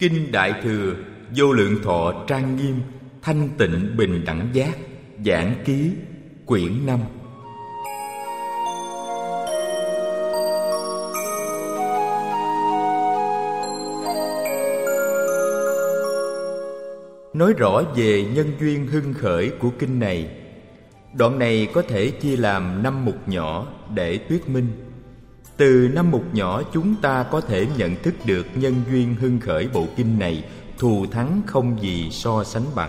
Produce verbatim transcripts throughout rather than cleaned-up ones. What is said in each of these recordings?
Kinh Đại Thừa Vô Lượng Thọ Trang Nghiêm Thanh Tịnh Bình Đẳng Giác Giảng Ký Quyển năm. Nói rõ về nhân duyên hưng khởi của kinh này. Đoạn này có thể chia làm năm mục nhỏ để thuyết minh. Từ năm mục nhỏ chúng ta có thể nhận thức được nhân duyên hưng khởi bộ kinh này thù thắng không gì so sánh bằng.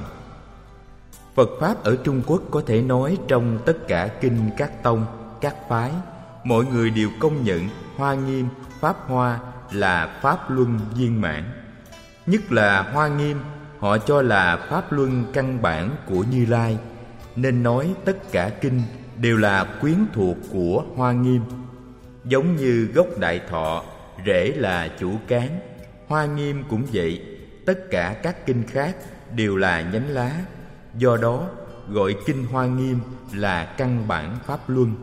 Phật Pháp ở Trung Quốc có thể nói trong tất cả kinh các tông, các phái, mọi người đều công nhận Hoa Nghiêm, Pháp Hoa là Pháp Luân viên mãn. Nhất là Hoa Nghiêm, họ cho là Pháp Luân căn bản của Như Lai, nên nói tất cả kinh đều là quyến thuộc của Hoa Nghiêm. Giống như gốc Đại Thọ, rễ là chủ cán, Hoa Nghiêm cũng vậy, tất cả các kinh khác đều là nhánh lá. Do đó gọi kinh Hoa Nghiêm là căn bản Pháp Luân.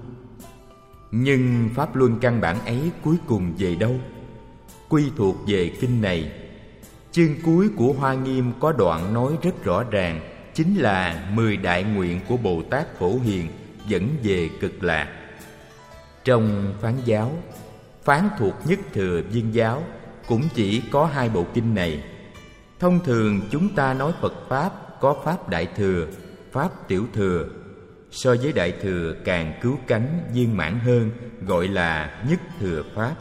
Nhưng Pháp Luân căn bản ấy cuối cùng về đâu? Quy thuộc về kinh này. Chương cuối của Hoa Nghiêm có đoạn nói rất rõ ràng, chính là mười đại nguyện của Bồ Tát Phổ Hiền dẫn về Cực Lạc. Trong Phán giáo, Phán thuộc Nhất Thừa Viên giáo cũng chỉ có hai bộ kinh này. Thông thường chúng ta nói Phật Pháp có Pháp Đại Thừa, Pháp Tiểu Thừa. So với Đại Thừa càng cứu cánh viên mãn hơn, gọi là Nhất Thừa Pháp.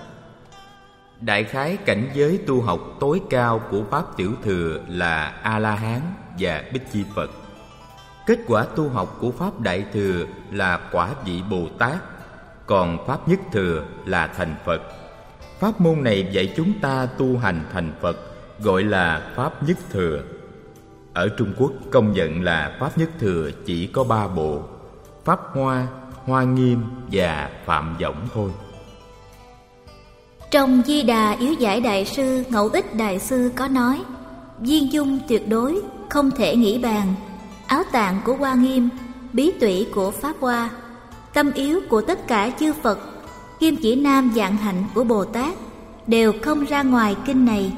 Đại khái cảnh giới tu học tối cao của Pháp Tiểu Thừa là A-la-hán và Bích Chi Phật. Kết quả tu học của Pháp Đại Thừa là quả vị Bồ Tát, còn Pháp Nhất Thừa là thành Phật. Pháp môn này dạy chúng ta tu hành thành Phật, gọi là Pháp Nhất Thừa. Ở Trung Quốc công nhận là Pháp Nhất Thừa chỉ có ba bộ: Pháp Hoa, Hoa Nghiêm và Phạm Võng thôi. Trong Di Đà Yếu Giải Đại Sư Ngẫu Ích Đại Sư có nói: viên dung tuyệt đối, không thể nghĩ bàn, áo tạng của Hoa Nghiêm, bí tủy của Pháp Hoa, tâm yếu của tất cả chư Phật, kim chỉ nam vạn hạnh của Bồ Tát đều không ra ngoài kinh này.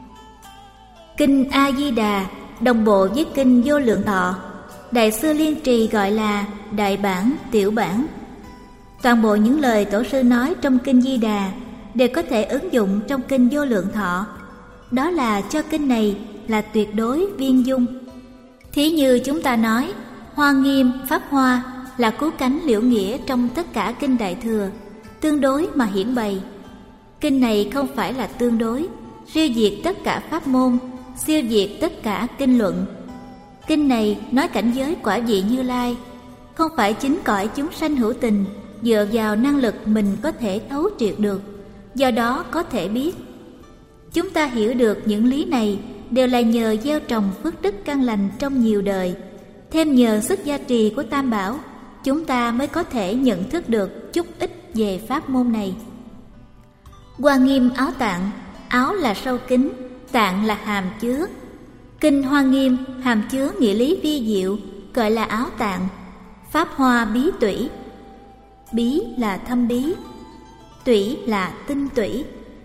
Kinh A Di Đà đồng bộ với kinh Vô Lượng Thọ, Đại sư Liên Trì gọi là đại bản, tiểu bản. Toàn bộ những lời tổ sư nói trong kinh Di Đà đều có thể ứng dụng trong kinh Vô Lượng Thọ. Đó là cho kinh này là tuyệt đối viên dung. Thí như chúng ta nói Hoa Nghiêm, Pháp Hoa là cứu cánh liễu nghĩa trong tất cả kinh Đại Thừa, tương đối mà hiển bày. Kinh này không phải là tương đối, siêu diệt tất cả pháp môn, siêu diệt tất cả kinh luận. Kinh này nói cảnh giới quả vị Như Lai, không phải chính cõi chúng sanh hữu tình dựa vào năng lực mình có thể thấu triệt được, do đó có thể biết. Chúng ta hiểu được những lý này đều là nhờ gieo trồng phước đức căn lành trong nhiều đời, thêm nhờ sức gia trì của Tam Bảo, chúng ta mới có thể nhận thức được chút ít về pháp môn này. Hoa Nghiêm áo tạng, áo là sâu kín, tạng là hàm chứa. Kinh Hoa Nghiêm hàm chứa nghĩa lý vi diệu, gọi là áo tạng. Pháp Hoa bí tủy, bí là thâm bí, tủy là tinh tủy.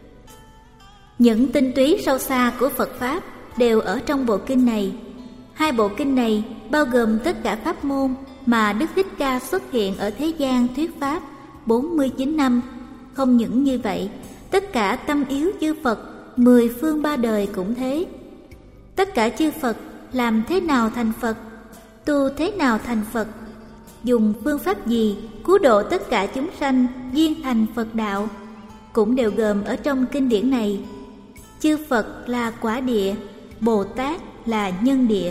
Những tinh túy sâu xa của Phật Pháp đều ở trong bộ kinh này. Hai bộ kinh này bao gồm tất cả pháp môn mà Đức Thích Ca xuất hiện ở thế gian thuyết pháp bốn mươi chín năm. Không những như vậy, tất cả tâm yếu chư Phật mười phương ba đời cũng thế. Tất cả chư Phật làm thế nào thành Phật, tu thế nào thành Phật, dùng phương pháp gì cứu độ tất cả chúng sanh viên thành Phật đạo, cũng đều gồm ở trong kinh điển này. Chư Phật là quả địa, Bồ Tát là nhân địa.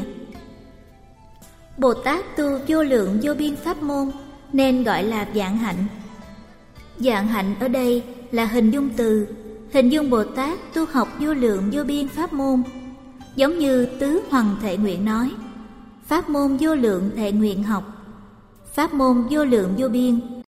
Bồ Tát tu vô lượng vô biên pháp môn nên gọi là vạn hạnh. Vạn hạnh ở đây là hình dung từ, hình dung Bồ Tát tu học vô lượng vô biên pháp môn. Giống như Tứ Hoằng Thệ Nguyện nói: pháp môn vô lượng thệ nguyện học, pháp môn vô lượng vô biên